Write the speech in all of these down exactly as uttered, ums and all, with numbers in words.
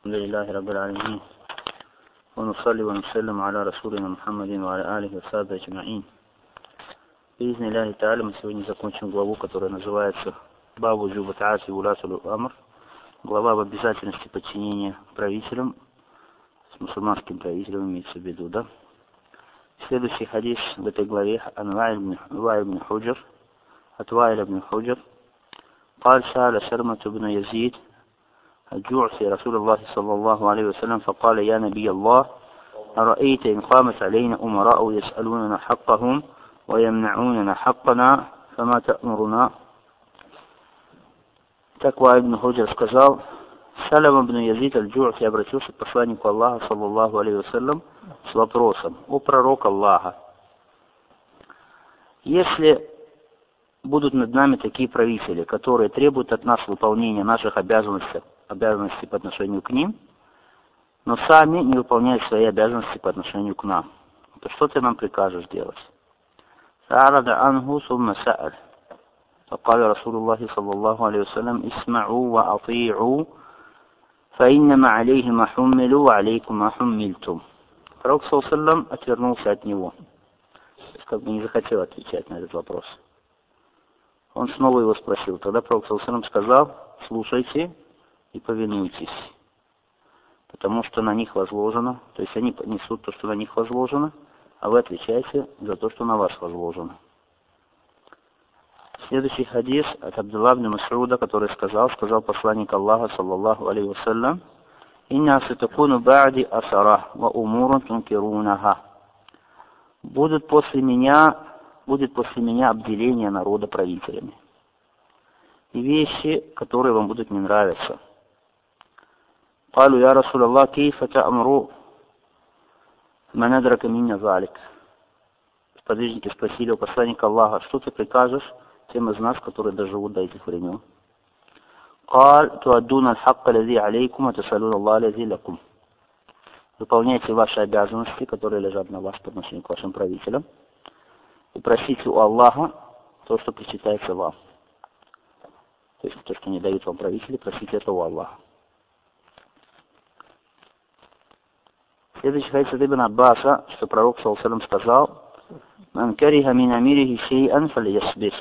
الحمد لله رب العالمين ونصلي ونسلم على رسولنا محمد وعلى آله وصحبه أجمعين. بإذن الله تعالى мы сегодня закончим главу, которая называется «Бабу джубатаати улатулу амр», глава об обязательности подчинения правителям, с мусульманским правителем имеется в виду, да? Следующий хадис в этой главе عن وائل بن حجر от وائل بن حجر قال سأل سلمة بن يزيد الجعفي رسول الله صلى الله عليه وسلم فقال يا نبي الله أرأيت إن قامت علينا أمراء يسألوننا حقهم ويمنعوننا حقنا فما تأمرنا. Так Ваиль ибн Худжар сказал, Салам ибн Язид аль-Джу'фи обратился к посланнику Аллаха, саллаллаху алейхи вассалям, с вопросом: о пророк Аллаха, если будут над нами такие правители, которые требуют от нас выполнения наших обязанностей, обязанностей по отношению к ним, но сами не выполняют свои обязанности по отношению к нам, то что ты нам прикажешь делать? فأعرض عنه ثم سأل فقال رسول الله صلى الله عليه وسلم اسمعوا وأطيعوا فإنما عليه ما حملوا وعليكم ما حملتم. Пророк саллаллаху алейхи ва саллям отвернулся от него, то есть как бы не захотел отвечать на этот вопрос. Он снова его спросил. Тогда Пророк саллаллаху алейхи ва саллям сказал: слушайте и повинуйтесь, потому что на них возложено, то есть они несут то, что на них возложено, а вы отвечаете за то, что на вас возложено. Следующий хадис от Абдулла ибн Мас'уда, который сказал, сказал посланник Аллаха, саллаллаху алейхи ва саллям: «Инна сатакуну ба'ди асара ва умурун тункирунага». Будут после меня, будет после меня обделение народа правителями и вещи, которые вам будут не нравиться. «Калу я Расул Аллах, кейфа та'амру ман адрака минна залик». Сподвижники спросили у посланника Аллаха: что ты прикажешь тем из нас, которые доживут до этих времен? «Кал туаддуна аль-хакка лази алейкум, а тасалун Аллах лази лакум». Выполняйте ваши обязанности, которые лежат на вас по отношению к вашим правителям, и просите у Аллаха то, что причитается вам. То есть то, что не дают вам правители, просите это у Аллаха. Следующий хадис от Ибн Аббаса, что пророк саллаллаху алейхи ва саллям сказал: «Ман кариха мин амирихи шей'ан фальясбир».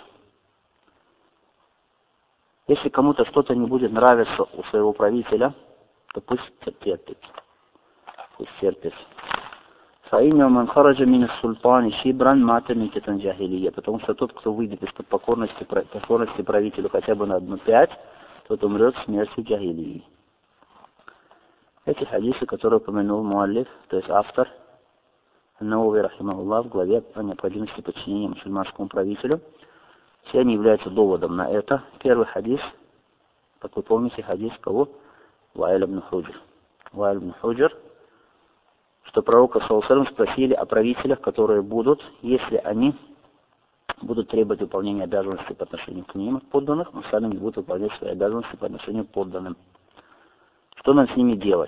Если кому-то что-то не будет нравиться у своего правителя, то пусть терпит. Пусть терпит. «Фаинна ман хараджа мин ас-султани шибран мата митатан джахилия». Потому что тот, кто выйдет из-под покорности, покорности правителю хотя бы на одну пять, тот умрет смертью джахилии. Эти хадисы, которые упомянул муаллиф, то есть автор, Ан-Навави рахимахуллах, в главе о необходимости подчинения мусульманскому правителю, все они являются доводом на это. Первый хадис, как вы помните, хадис кого? Ваиль ибн Худжар. Ваиль ибн Худжар, что пророка саллаллаху алейхи ва саллям спросили о правителях, которые будут, если они будут требовать выполнения обязанностей по отношению к ним, подданных, но сами не будут выполнять свои обязанности по отношению к подданным. Что нам с ними делать?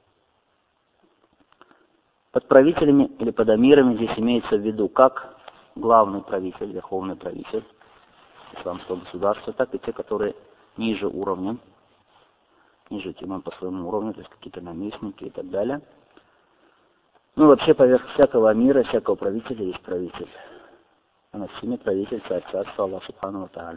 Под правителями или под амирами здесь имеется в виду как главный правитель, верховный правитель исламского государства, так и те, которые ниже уровнем, ниже тиман по своему уровню, то есть какие-то наместники и так далее. Ну, вообще, поверх всякого амира, всякого правителя есть правитель. А над всеми правитель царства Аллаха субхану ва тааля.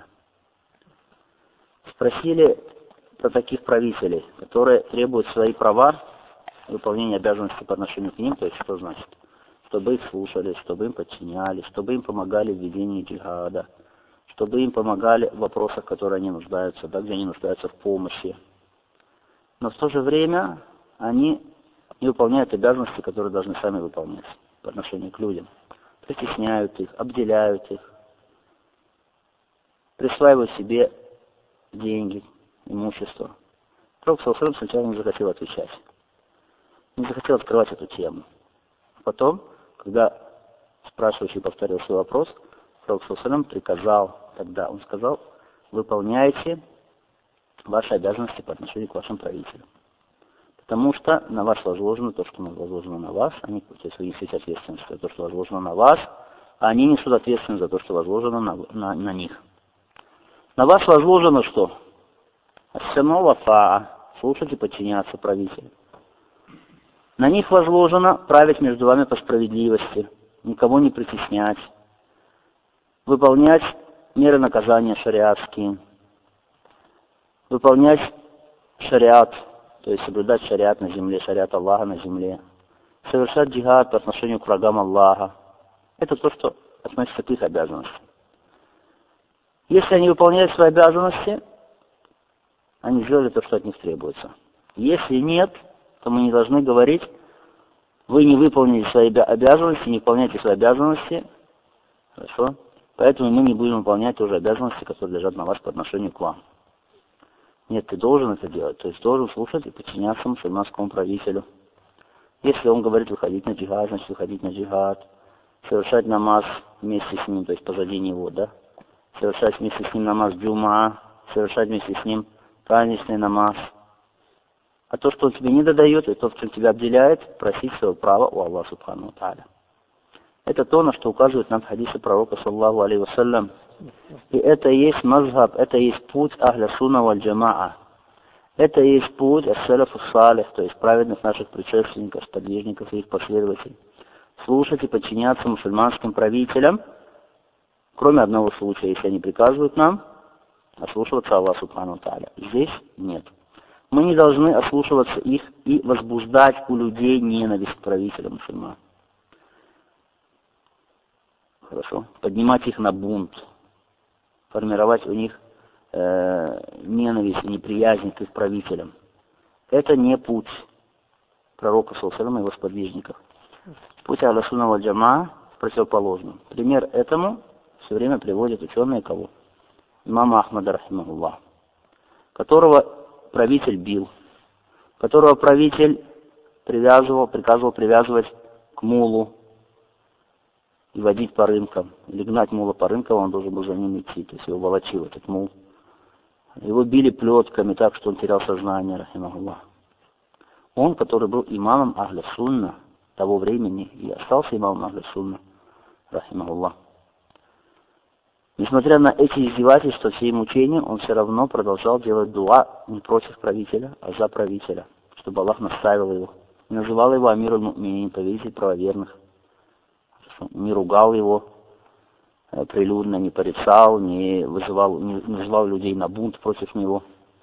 Спросили про таких правителей, которые требуют свои права, выполнения обязанностей по отношению к ним, то есть что значит? Чтобы их слушали, чтобы им подчинялись, чтобы им помогали в ведении джихада, чтобы им помогали в вопросах, в которые они нуждаются, да, где они нуждаются в помощи. Но в то же время они не выполняют обязанности, которые должны сами выполнять по отношению к людям. Притесняют их, обделяют их, присваивают себе деньги, имущество. Пророк саллаллаху алейхи ва саллям сначала не захотел отвечать. Не захотел открывать эту тему. Потом, когда спрашивающий повторил свой вопрос, Пророк саллаллаху алейхи ва саллям приказал, тогда он сказал: выполняйте ваши обязанности по отношению к вашим правителям. Потому что на вас возложено то, что возложено на вас, они, то есть вы несете ответственность за то, что возложено на вас, а они несут ответственность за то, что возложено на, на, на них. На вас возложено что? Ас-сам'у ва та'a, слушать и подчиняться правителю. На них возложено править между вами по справедливости, никого не притеснять, выполнять меры наказания шариатские, выполнять шариат, то есть соблюдать шариат на земле, шариат Аллаха на земле, совершать джихад по отношению к врагам Аллаха. Это то, что относится к их обязанностям. Если они выполняют свои обязанности, они сделали то, что от них требуется. Если нет, то мы не должны говорить: вы не выполнили свои обязанности, не выполняйте свои обязанности. Хорошо? Поэтому мы не будем выполнять тоже обязанности, которые лежат на вас по отношению к вам. Нет, ты должен это делать. То есть должен слушать и подчиняться мусульманскому правителю. Если он говорит выходить на джихад, значит выходить на джихад. Совершать намаз вместе с ним, то есть позади него, да? Совершать вместе с ним намаз джума, совершать вместе с ним праздничный намаз. А то, что он тебе не додает, и то, в чем тебя обделяет, просить своего права у Аллаха Субхану ва Тааля. Это то, на что указывает нам хадисы пророка, саллаллаху алейхи вассалям. И это и есть мазхаб, это и есть путь ахля сунна валь джамаа. Это и есть путь ас-салафу салих, то есть праведных наших предшественников, сподвижников и их последователей. Слушать и подчиняться мусульманским правителям, кроме одного случая, если они приказывают нам ослушиваться Аллаха Субхану ва Тааля. Здесь нет. Мы не должны ослушиваться их и возбуждать у людей ненависть к правителям мусульман. Хорошо. Поднимать их на бунт, формировать у них э, ненависть и неприязнь к их правителям. Это не путь пророка саллаллаху алейхи ва саллям и его сподвижников. Путь ахля сунна валь джамаа противоположный. Пример этому все время приводят ученые кого? Имама Ахмада рахимахуллах, которого правитель бил, которого правитель привязывал, приказывал привязывать к мулу и водить по рынкам, или гнать мула по рынкам, он должен был за ним идти, то есть его волочил этот мул. Его били плетками так, что он терял сознание, рахимахуллах. Он, который был имамом ахля сунна того времени, и остался имамом ахля сунна, рахимахуллах. Несмотря на эти издевательства, все мучения, он все равно продолжал делать дуа не против правителя, а за правителя, чтобы Аллах наставил его. Не называл его амируль му'минин, повелитель правоверных. Не ругал его прилюдно, не порицал, не вызывал, не называл людей на бунт против него.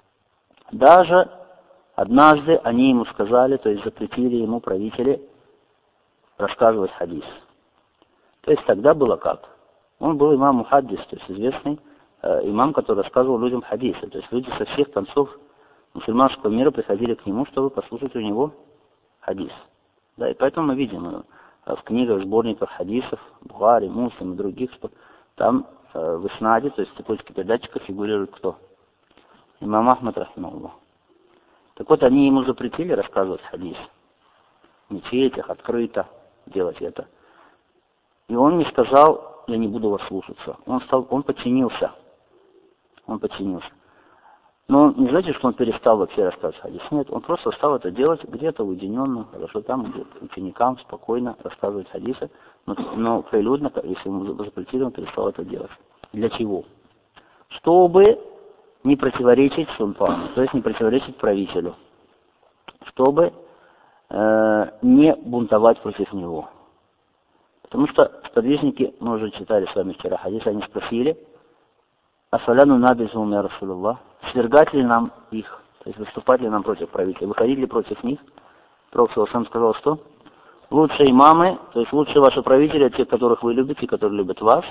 Даже однажды они ему сказали, то есть запретили ему, правители, рассказывать хадис. То есть тогда было как? Он был имам мухаддис, то есть известный э, имам, который рассказывал людям хадисы. То есть люди со всех концов мусульманского мира приходили к нему, чтобы послушать у него хадис. Да, и поэтому мы видим э, в книгах, сборниках хадисов, Бухари, Муслим и других, что там э, в иснаде, то есть в цепочке передатчика фигурирует кто? Имам Ахмад рахимахуллах. Так вот, они ему запретили рассказывать хадис. В мечетях открыто делать это. И он не сказал: я не буду вас слушаться. Он стал, он подчинился. Он подчинился. Но не значит, что он перестал вообще рассказывать хадис. Нет, он просто стал это делать где-то уединенно, хорошо там, где ученикам спокойно рассказывать хадисы, но, но прилюдно, если ему запретили, он перестал это делать. Для чего? Чтобы не противоречить султану, то есть не противоречить правителю. Чтобы э, не бунтовать против него. Потому что сподвижники, мы уже читали с вами вчера хадис, они спросили: «Асаляну набизум я Расулуллах», свергать ли нам их, то есть выступать ли нам против правителя, выходить ли против них? Пророк сам сказал, что лучшие имамы, то есть лучшие ваши правители, те, которых вы любите, которые любят вас,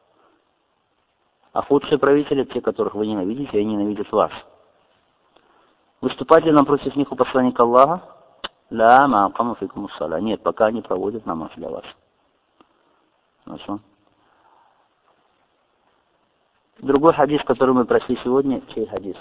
а худшие правители, те, которых вы ненавидите, и они ненавидят вас. Выступать ли нам против них у посланника Аллаха? Ла ма акаму фикум ус-сала. Нет, пока они проводят намаз для вас. Хорошо. Другой хадис, который мы прошли сегодня, чей хадис?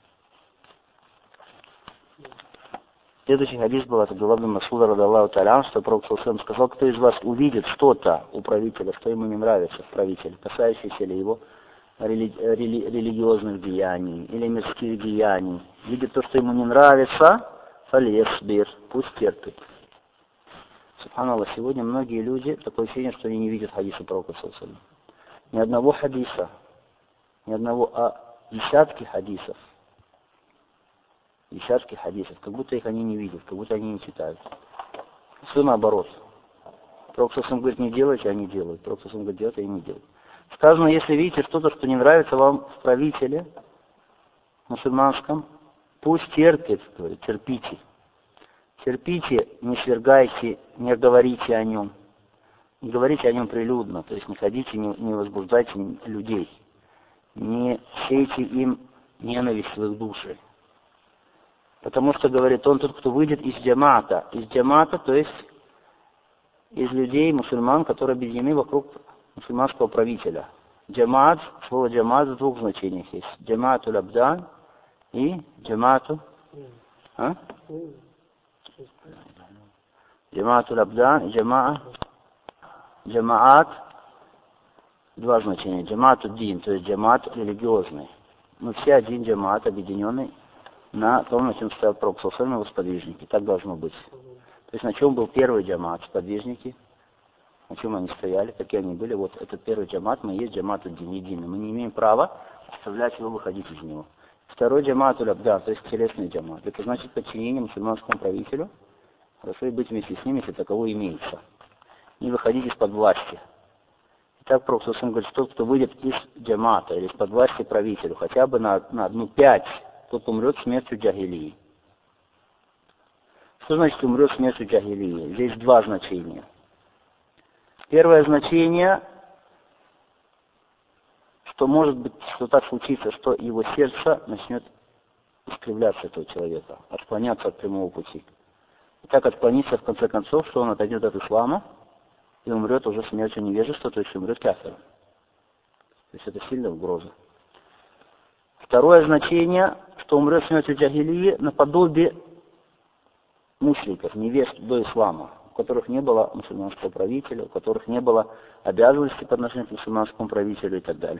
Следующий хадис был от Абдулла ибн Мас'уда радиаллаху та'аля, что Пророк сказал: кто из вас увидит что-то у правителя, что ему не нравится в правителе, касающееся ли его рели рели религиозных деяний или мирских деяний, видит то, что ему не нравится, фалесбир, пусть терпит. Субханаллах, сегодня многие люди, такое ощущение, что они не видят хадиса Пророка саллаллаху алейхи ва саллям. Ни одного хадиса, ни одного, а десятки хадисов десятки хадисов, как будто их они не видят, как будто они не читают. Все наоборот. Пророк сам говорит, не делайте, они делают. Пророк сам говорит, делайте, они не делают. Сказано, если видите что-то, что не нравится вам в правителе мусульманском, пусть терпит, говорит, терпите. Терпите, не свергайте, не говорите о нем. Не говорите о нем прилюдно, то есть не ходите, не, не возбуждайте людей. Не сейте им ненависть в их души. Потому что, говорит он, тот, кто выйдет из джамата. Из джамата, то есть из людей, мусульман, которые объединены вокруг мусульманского правителя. Джамат, слово джамат в двух значениях есть. Джамату лабдан и джамату... А? Джамату лабдан и джамаа... Джамаат, два значения. Джамаат дин, то есть джамаат религиозный. Мы все один джамаат, объединенный на том, на чем стоял Пророк саллаллаху алейхи ва саллям, его сподвижники. Так должно быть. То есть на чем был первый джамаат, сподвижники, на чем они стояли, какие они были. Вот этот первый джамаат, мы есть джамаат дин, единый. Мы не имеем права оставлять его, выходить из него. Второй джамаат уль-абдан, то есть телесный джамаат. Это значит подчинение мусульманскому правителю, хорошо и быть вместе с ним, если таково имеется. Не выходить из-под власти. Итак, Пророк саллаллаху алейхи ва саллям говорит, тот, кто выйдет из джамата или из-под власти правителю, хотя бы на, на одну пять, тот умрет смертью джахилии. Что значит умрет смертью джахилии? Здесь два значения. Первое значение, что может быть, что так случится, что его сердце начнет искривляться этого человека, отклоняться от прямого пути. И так отклониться в конце концов, что он отойдет от ислама, и умрет уже смертью невежества, то есть умрет кафиром. То есть это сильная угроза. Второе значение, что умрет смертью джахилии наподобие мушриков, невест до ислама, у которых не было мусульманского правителя, у которых не было обязанностей по отношению к мусульманскому правителю и так далее.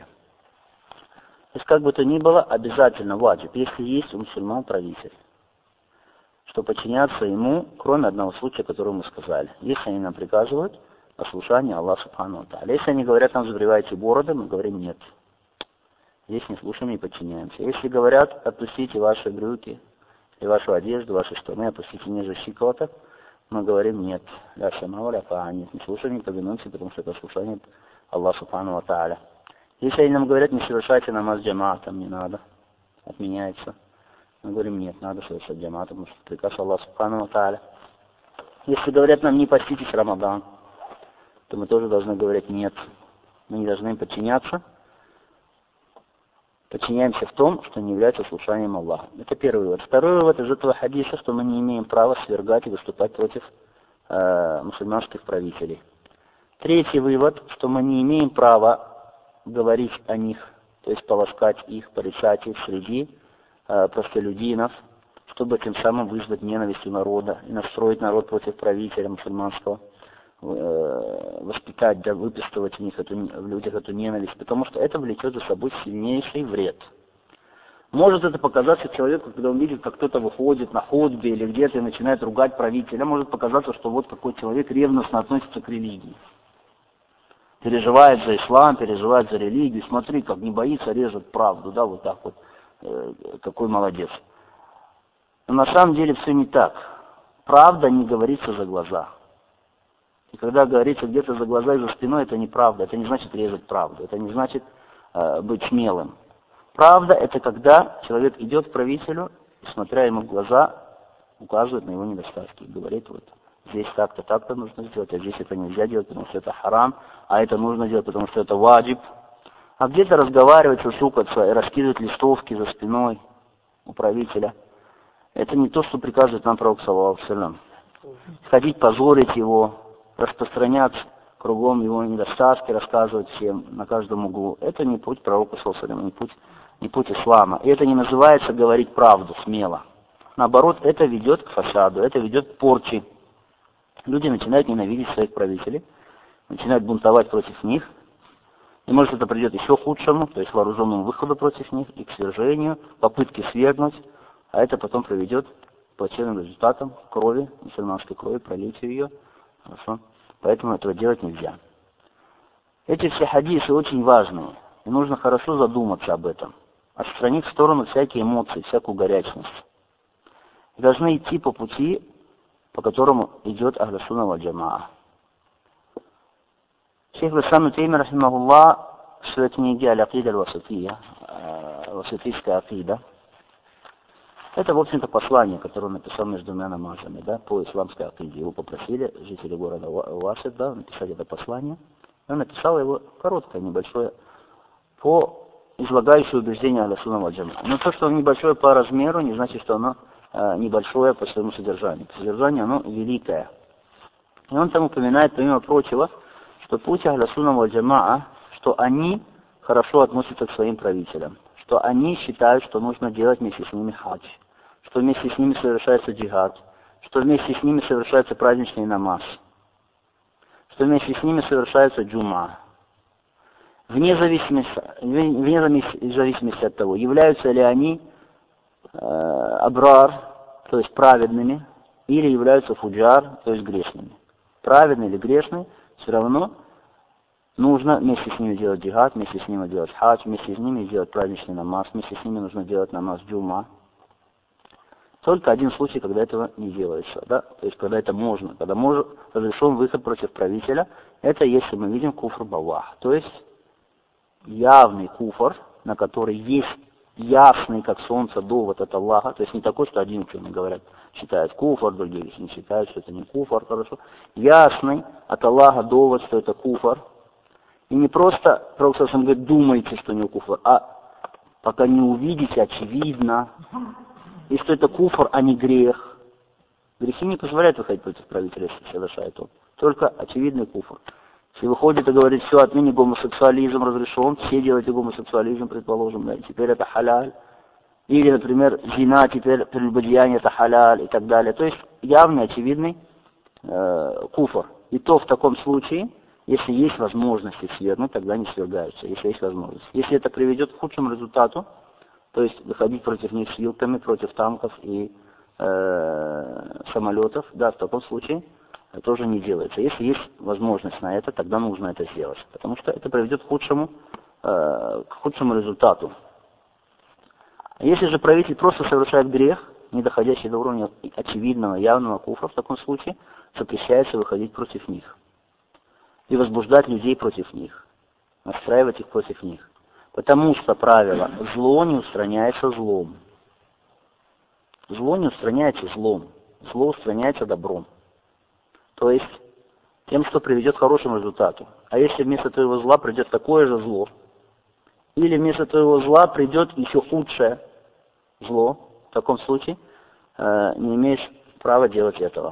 То есть как бы то ни было, обязательно ваджиб, если есть у мусульман правитель, что подчиняться ему, кроме одного случая, который мы сказали. Если они нам приказывают послушание Аллаху субхану ва тааля. Если они говорят, нам забривайте бороды, мы говорим нет. Здесь не слушаем и подчиняемся. Если говорят, отпустите ваши брюки, и вашу одежду, ваши штаны, опустите ниже щиколоток, мы говорим нет. Ля сама ля таа, нет, не слушаем, не повинуемся, потому что это слушание Аллаху субхану ва тааля. Если они нам говорят, не совершайте намаз джамаатом, не надо, отменяется. Мы говорим нет, надо совершать джамаатом, потому что приказ Аллаху субхану ва тааля. Если говорят нам не поститесь Рамадан, то мы тоже должны говорить нет. Мы не должны им подчиняться. Подчиняемся в том, что не является слушанием Аллаха. Это первый вывод. Второй вывод из этого хадиса, что мы не имеем права свергать и выступать против э, мусульманских правителей. Третий вывод, что мы не имеем права говорить о них, то есть полоскать их, порицать их среди э, простолюдинов, чтобы тем самым вызвать ненависть у народа и настроить народ против правителя мусульманского, воспитать, да, выписывать в них эту, в людях эту ненависть, потому что это влечет за собой сильнейший вред. Может это показаться человеку, когда он видит, как кто-то выходит на хутбе или где-то и начинает ругать правителя, может показаться, что вот какой человек ревностно относится к религии. Переживает за ислам, переживает за религию, смотри, как не боится, режет правду, да, вот так вот, э, какой молодец. Но на самом деле все не так. Правда не говорится за глаза. И когда говорится где-то за глаза и за спиной, это неправда. Это не значит резать правду. Это не значит э, быть смелым. Правда — это когда человек идет к правителю и, смотря ему в глаза, указывает на его недостатки. И говорит, вот здесь так-то, так-то нужно сделать, а здесь это нельзя делать, потому что это харам, а это нужно делать, потому что это ваджиб. А где-то разговаривать, сушукаться и раскидывать листовки за спиной у правителя. Это не то, что приказывает нам Пророк саллаллаху алейхи ва саллям. Ходить, позорить его, распространять кругом его недостатки, рассказывать всем на каждом углу. Это не путь Пророка саллаллаху алейхи ва саллям, не путь, не путь ислама. И это не называется говорить правду смело. Наоборот, это ведет к фасаду, это ведет к порче. Люди начинают ненавидеть своих правителей, начинают бунтовать против них. И может это придет еще к худшему, то есть вооруженному выходу против них и к свержению, попытке свергнуть. А это потом приведет к плачевным результатам крови, мусульманской крови, пролитию ее. Хорошо? Поэтому этого делать нельзя. Эти все хадисы очень важные. И нужно хорошо задуматься об этом. Отстранить в сторону всякие эмоции, всякую горячность. должны идти по пути, по которому идет Ахлю Сунна валь Джамаа. Шейх ал-Ислам Тайми, рахимахуллах, в своей книге «Аль-Акида аль-Васатия», «Васатийская акида», это, в общем-то, послание, которое он написал между двумя намазами, да, по исламской акиде. Его попросили жители города Васит, да, написать это послание. Он написал его короткое, небольшое, по излагающее убеждение Ахлю Сунна валь Джамаа. Но то, что оно небольшое по размеру, не значит, что оно э, небольшое по своему содержанию. По содержанию оно великое. И он там упоминает, помимо прочего, что путь Ахлю Сунна валь Джамаа, что они хорошо относятся к своим правителям, что они считают, что нужно делать вместе с ними хадж, что вместе с ними совершается джихад, что вместе с ними совершается праздничный намаз, что вместе с ними совершается джума. Вне зависимости, вне зависимости от того, являются ли они э, абрар, то есть праведными, или являются фуджар, то есть грешными. Праведный или грешный, все равно нужно вместе с ними делать джихад, вместе с ними делать хадж, вместе с ними делать праздничный намаз, вместе с ними нужно делать намаз джума. Только один случай, когда этого не делается, да, то есть когда это можно, когда может, разрешен выход против правителя, это если мы видим куфр бавах, то есть явный куфр, на который есть ясный, как солнце, довод от Аллаха, то есть не такой, что один ученый, говорят, считает куфр, другие не считают, что это не куфр, хорошо, ясный от Аллаха довод, что это куфр, и не просто, Пророк говорит, думайте, что не куфр, а пока не увидите, очевидно, и что это куфр, а не грех. Грехи не позволяют выходить против правителя, если совершает он. Только очевидный куфр. Если выходит и говорит, все, отныне гомосексуализм разрешен, все делайте гомосексуализм, предположим, да, и теперь это халяль. Или, например, зина, теперь прелюбодеяние это халяль и так далее. То есть явный, очевидный э, куфр. И то в таком случае, если есть возможность их свергнуть, тогда не свергаются, если есть возможность. Если это приведет к худшему результату, то есть выходить против них с вилками, против танков и э, самолетов, да, в таком случае тоже не делается. Если есть возможность на это, тогда нужно это сделать, потому что это приведет к худшему, э, к худшему результату. Если же правитель просто совершает грех, не доходящий до уровня очевидного, явного куфра, в таком случае запрещается выходить против них и возбуждать людей против них, настраивать их против них. Потому что правило «зло не устраняется злом». Зло не устраняется злом. Зло устраняется добром. То есть тем, что приведет к хорошему результату. А если вместо твоего зла придет такое же зло, или вместо твоего зла придет еще худшее зло, в таком случае э, не имеешь права делать этого.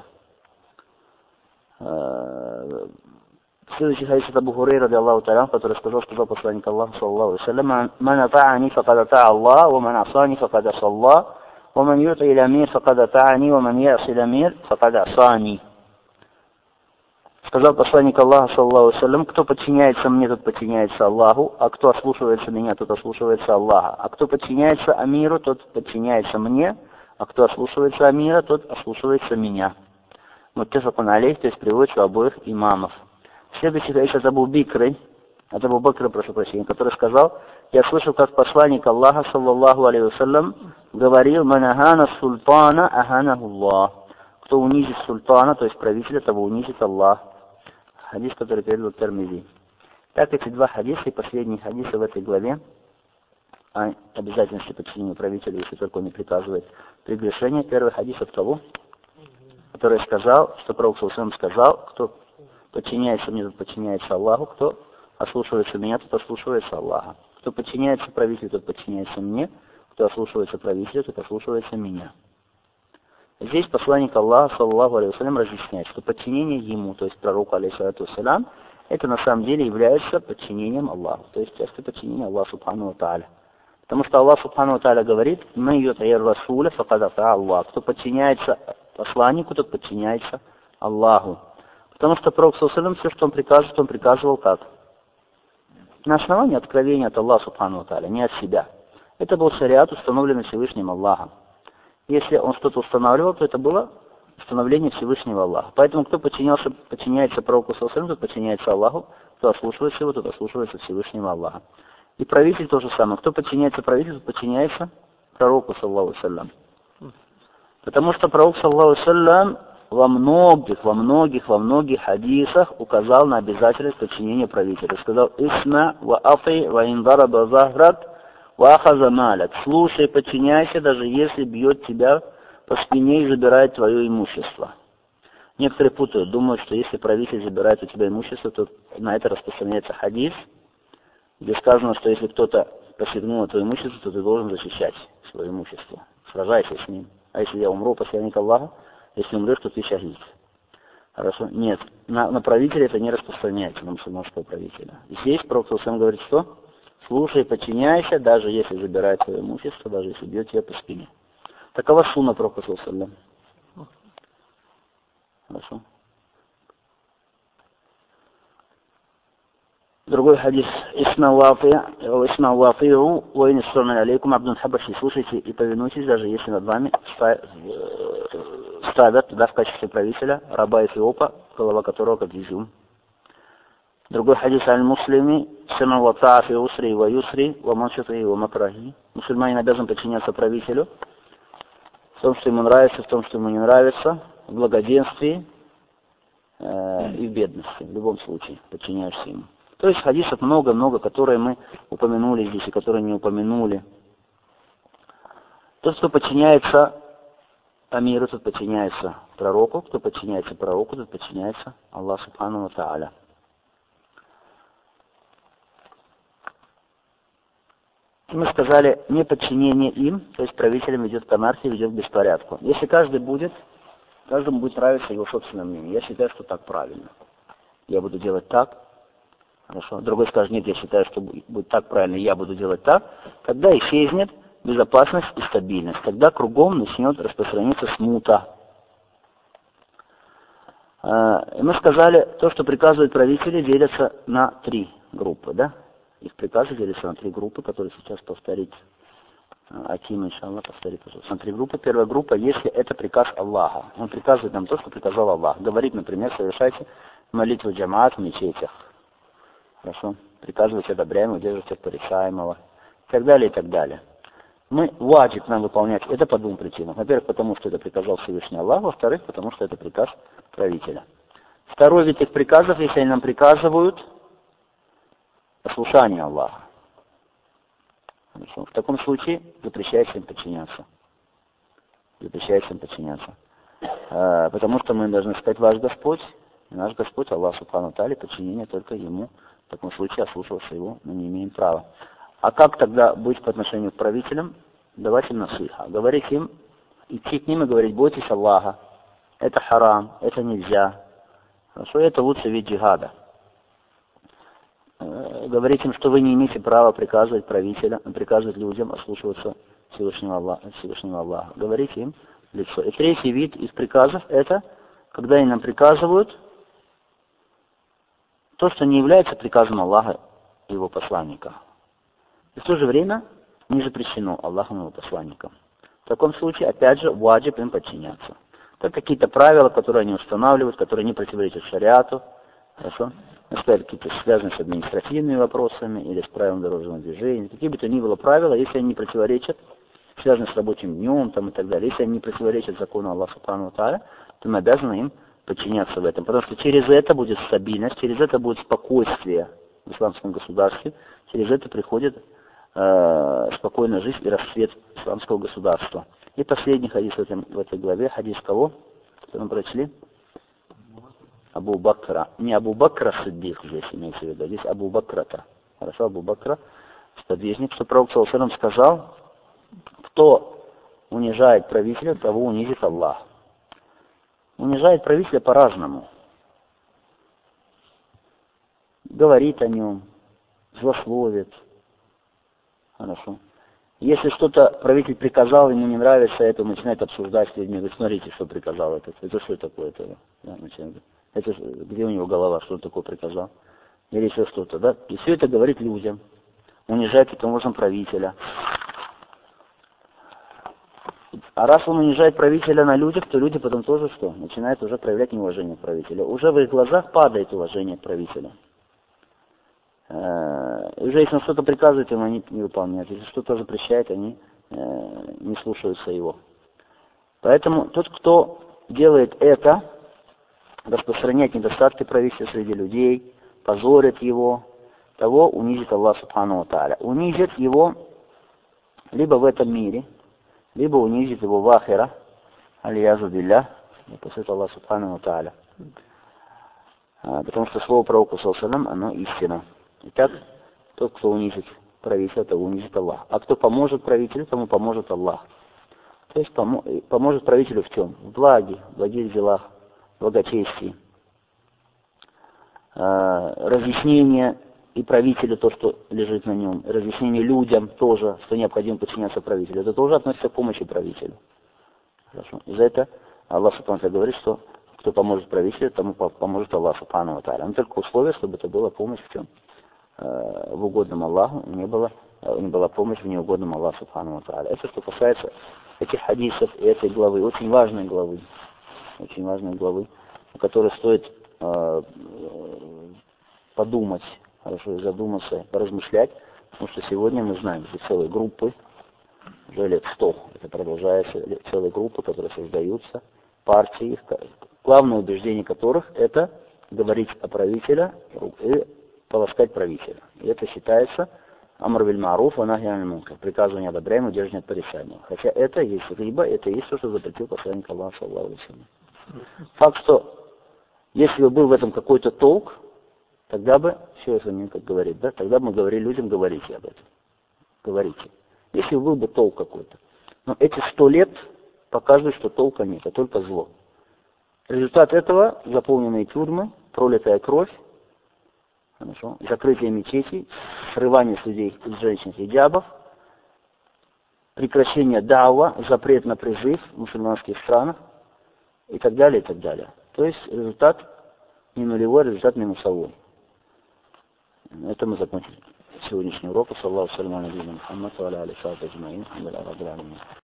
Э, Следующий хадис от Абу Хурейра, ради Аллаху та'аля, который сказал, сказал посланник Аллаха, саллаллаху алейхи ва саллям, «Ман ата'ани факад ата'а Аллах, ва ман асани факад аса Аллах, ва ман юти иля мир факад ата'ани, ва ман яси иля мир факад асани». Сказал посланник Аллаха, саллаллаху алейхи ва саллям, кто подчиняется мне, тот подчиняется Аллаху, а кто ослушивается меня, тот ослушивается Аллаха. А кто подчиняется Амиру, тот подчиняется мне, а кто ослушивается Амира, тот ослушивается меня. Муттафакун алейх, то есть приводится у обоих имамов. Следующий хадис от Абу Бикры, от Абу Бакра, прошу прощения, который сказал, я слышал, как посланник Аллаха, саллаллаху алейхи вассалям, говорил, «Ман ахана султана аханаху Аллах». Кто унизит султана, то есть правителя, того унизит Аллах. Хадис, который передал Тирмизи. Так, эти два хадиса и последние хадисы в этой главе о обязательности подчинения правителя, если только он не приказывает прегрешение. Первый хадис от того, который сказал, что Пророк саллаллаху алейхи ва саллям сказал, кто подчиняется мне, тот подчиняется Аллаху, кто ослушивается меня, тот ослушивается Аллаха. Кто подчиняется правителю, тот подчиняется мне, кто ослушивается правителю, тот ослушивается меня. Здесь посланник Аллаха, саллаллаху алейхи ва саллям, разъясняет, что подчинение ему, то есть пророку, алейхиссалату вассалям, это на самом деле является подчинением Аллаху, то есть часто подчинение Аллаху субхану ва тааля. Потому что Аллах субхану ва тааля говорит, «Ман юта'ир расуля факад ата'а Аллах». Кто подчиняется посланнику, тот подчиняется Аллаху. Потому что Пророк саллаллаху алейхи ва саллям, все, что он приказывал, он приказывал как? На основании откровения от Аллаха субхану ва тааля, не от себя. Это был шариат, установленный Всевышним Аллахом. Если он что-то устанавливал, то это было установление Всевышнего Аллаха. Поэтому кто подчинялся, подчиняется Пророку саллаллаху алейхи ва саллям, тот подчиняется Аллаху, кто ослушивается его, тот ослушивается Всевышнего Аллаха. И правитель то же самое. Кто подчиняется правителю, тот подчиняется Пророку саллаллаху алейхи ва саллям. Потому что пророк, саллаллаху алейхи ва саллям, во многих, во многих, во многих хадисах указал на обязательность подчинения правителю. Сказал: «Исма ва афи ва индараба захрат ва ахаза малак». Слушай, подчиняйся, даже если бьет тебя по спине и забирает твое имущество. Некоторые путают, думают, что если правитель забирает у тебя имущество, то на это распространяется хадис, где сказано, что если кто-то посягнул на твое имущество, то ты должен защищать свое имущество. Сражайся с ним. А если я умру, посланник Аллаха, если умрешь, то ты шахид. Хорошо? Нет. На, на правителя это не распространяется, на мусульманского правителя. Здесь пророк сам говорит, что? Слушай, подчиняйся, даже если забирает твое имущество, даже если бьет тебя по спине. Такова сунна пророка саллаллаху. Хорошо. Другой хадис. Исма вафи'у ва ин исрана алейкум абдун хабаши. Слушайте и повинуйтесь, даже если над вами ставят, да, в качестве правителя раба Эфиопа, голова которого как изюм. Другой хадис. Аль-муслими сама ва таа фи усри ва юсри ва маншати ва макрахи. Мусульманин обязан подчиняться правителю в том, что ему нравится, в том, что ему не нравится, в благоденствии э, и в бедности. В любом случае подчиняешься ему. То есть хадисов много-много, которые мы упомянули здесь и которые не упомянули. Тот, кто подчиняется амиру, тот подчиняется пророку, кто подчиняется пророку, тот подчиняется Аллаху субхану ва тааля. И мы сказали, неподчинение им, то есть правителям, ведет к анархии, ведет к беспорядку. Если каждый будет, каждому будет нравиться его собственное мнение. Я считаю, что так правильно. Я буду делать так. Хорошо. Другой скажет: нет, я считаю, что будет так правильно, я буду делать так. Тогда исчезнет безопасность и стабильность. Тогда кругом начнет распространиться смута. И мы сказали, то, что приказывают правители, делятся на три группы, да? Их приказы делятся на три группы, которые сейчас повторит Аким, иншаллах, повторит, пожалуйста. На три группы. Первая группа, если это приказ Аллаха. Он приказывает нам то, что приказал Аллах. Говорит, например, совершайте молитву джамаат в мечетях. Хорошо. Приказывать одобряемого, удерживать от порицаемого. И так далее, и так далее. Мы ваджиб нам выполнять это по двум причинам. Во-первых, потому что это приказал Всевышний Аллах. Во-вторых, потому что это приказ правителя. Второй вид их приказов, если они нам приказывают послушание Аллаха. Хорошо. В таком случае запрещается им подчиняться. Запрещается им подчиняться. А, потому что мы должны сказать: ваш Господь, и наш Господь, Аллах субхану ва тааля, подчинение только Ему. В таком случае ослушиваться Его мы не имеем права. А как тогда быть по отношению к правителям? Давать им насиха. Говорить им, идти к ним и говорить: бойтесь Аллаха. Это харам, это нельзя. Хорошо, это лучший вид джихада. Говорить им, что вы не имеете права приказывать правителям, приказывать людям ослушиваться Всевышнего Аллаха. Всевышнего Аллаха. Говорить им в лицо. И третий вид из приказов — это когда они нам приказывают то, что не является приказом Аллаха и Его посланника. И в то же время не запрещено Аллахом и Его посланником. В таком случае, опять же, ваджиб им подчиняться. Это какие-то правила, которые они устанавливают, которые не противоречат шариату. Хорошо? Например, какие-то связаны с административными вопросами или с правилами дорожного движения. Какие бы то ни было правила, если они не противоречат, связаны с рабочим днем там, и так далее, если они не противоречат закону Аллаха субхану ва тааля, то мы обязаны им подчиняться в этом. Потому что через это будет стабильность, через это будет спокойствие в исламском государстве, через это приходит э, спокойная жизнь и расцвет исламского государства. И последний хадис в, этом, в этой главе, хадис кого? Что мы прочли? Абу Бакра. Не Абу Бакра Сиддих здесь имеется в виду, здесь Абу Бакрата. Хорошо, Абу Бакра, сподвижник, что пророк саллаллаху алейхи ва саллям сказал: кто унижает правителя, того унизит Аллах. Унижает правителя по-разному. Говорит о нем, злословит. Хорошо. Если что-то правитель приказал, ему не нравится, это начинает обсуждать с людьми. Говорит: смотрите, что приказал этот. Это что такое? Это, да, начинает. Это где у него голова, что он такое приказал? Или еще что-то, да? И все это говорит людям. Унижает таким образом правителя. А раз он унижает правителя на людях, то люди потом тоже что? Начинают уже проявлять неуважение к правителю. Уже в их глазах падает уважение к правителю. И уже если он что-то приказывает, им они не выполняют. Если что-то запрещает, они не слушаются его. Поэтому тот, кто делает это, распространяет недостатки правительства среди людей, позорит его, того унизит Аллах Субхану ва Тааля. Унизит его либо в этом мире, либо унизит его в ахира, алиязу билля, и после Аллах Субхану ва Тааля. Потому что слово пророка, саллаллаху, оно истина. Итак, тот, кто унизит правителя, того унизит Аллах. А кто поможет правителю, тому поможет Аллах. То есть помо поможет правителю в чем? В благе, в благих делах, в благочестии. Э, разъяснение и правителю то, что лежит на нем. Разъяснение людям тоже, что необходимо подчиняться правителю. Это тоже относится к помощи правителю. Хорошо. И за это Аллах Субхану ва Тааля говорит, что кто поможет правителю, тому поможет Аллах Субхану ва Тааля. Но только условие, чтобы это была помощь в чем? Э, в угодном Аллаху, не было, не была помощь в неугодном Аллаху Субхану ва Тааля. Это что касается этих хадисов и этой главы, очень важной главы, очень важной главы, о которой стоит э, подумать, хорошо, задуматься, поразмышлять, потому что сегодня мы знаем, что целые группы, уже лет сто, это продолжается, целые группы, которые создаются, партии, главное убеждение которых это говорить о правителе и полоскать правителя. И это считается Амр биль ма'руф ва нахи аниль мункар. Приказывание одобряемо, удерживание от порицания. Хотя это есть риба, это есть то, что запретил посланник Аллаха, саллаллаху алейхи ва саллям. Факт, что если бы был в этом какой-то толк, тогда бы, все это мне как говорит, да, тогда бы мы говорили людям, говорите об этом. Говорите. Если бы был бы толк какой-то. Но эти сто лет показывают, что толка нет, а только зло. Результат этого — заполненные тюрьмы, пролитая кровь, хорошо, закрытие мечетей, срывание с людей, с женщин хиджабов, прекращение дауа, запрет на призыв в мусульманских странах и так далее, и так далее. То есть результат не нулевой, результат минусовой. Это мы закончили сегодняшний урок. Саллаллаху алейхи ва саллям.